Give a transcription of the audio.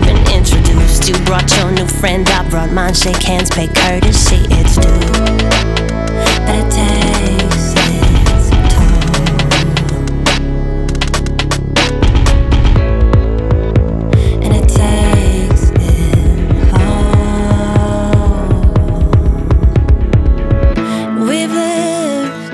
been introduced. You brought your new friend, I brought mine. Shake hands, pay courtesy, it's due. Better tell